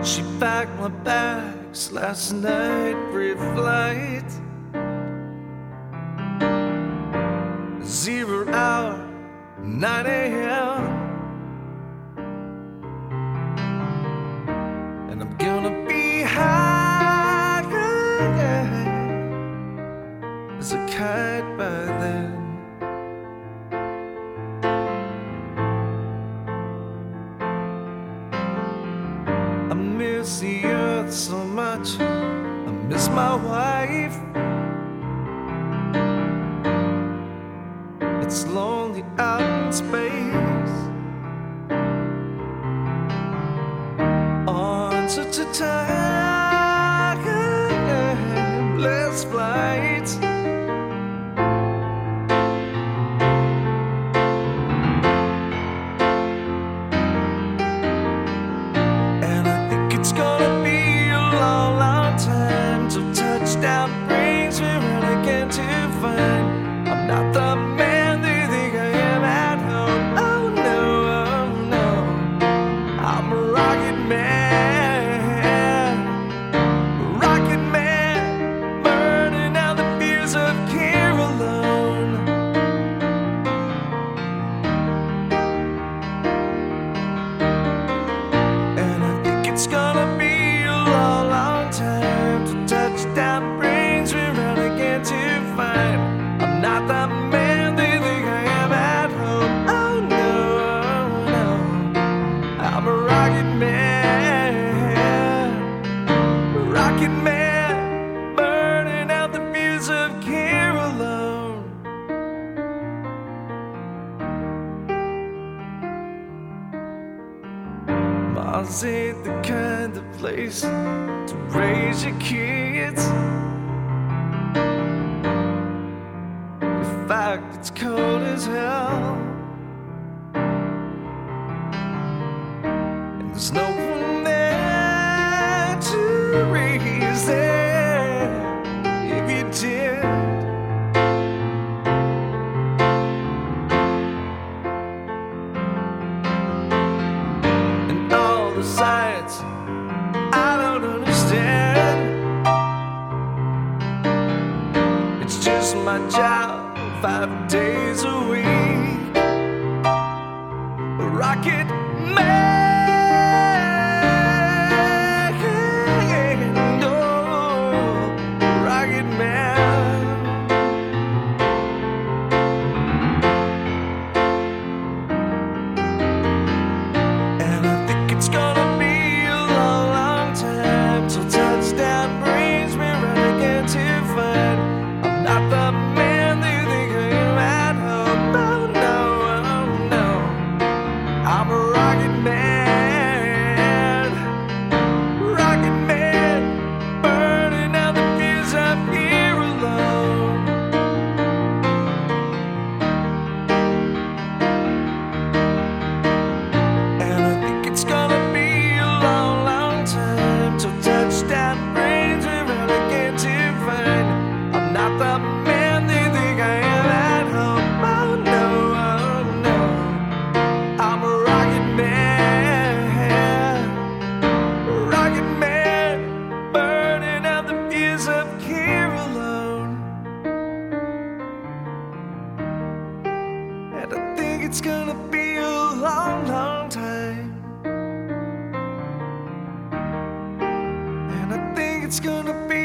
She packed my bags last night, pre-flight. 0 hour, 9 a.m. And I'm gonna be high as a kite by then. I miss the earth so much, I miss my wife. It's lonely out in space on such a timeless flight. And I think it's gonna be a long, long time till touchdown brings me round again to find I'm not the man they think I am at home. Oh no, oh no, I'm a rocket man, burning out the fears of care alone. And I think it's gonna be a long, long time till touchdown brings me round again to find I'm not the man they think I am at home. Oh no, oh no, I'm a rocket man, burning out the fuse of care alone. Mars ain't the kind of place to raise your kids. In fact, it's cold as hell, and there's no one there to raise them if you did. And all the science I don't understand, it's just my job 5 days a week. Rocket man, no, rocket man. And I think it's gonna be a long, long time till touchdown brings me round again to find I'm not the man they think I am at home. Oh no, oh no, I'm a rocket man, burning out the fears of here alone. And I think it's gonna be a long, long time till touchdown brings me round again to find I'm not the man they think I am at home. Oh no, oh no, I'm a rocket man, burning out the fears of here alone. And I think it's gonna be a long, long time. And I think it's gonna be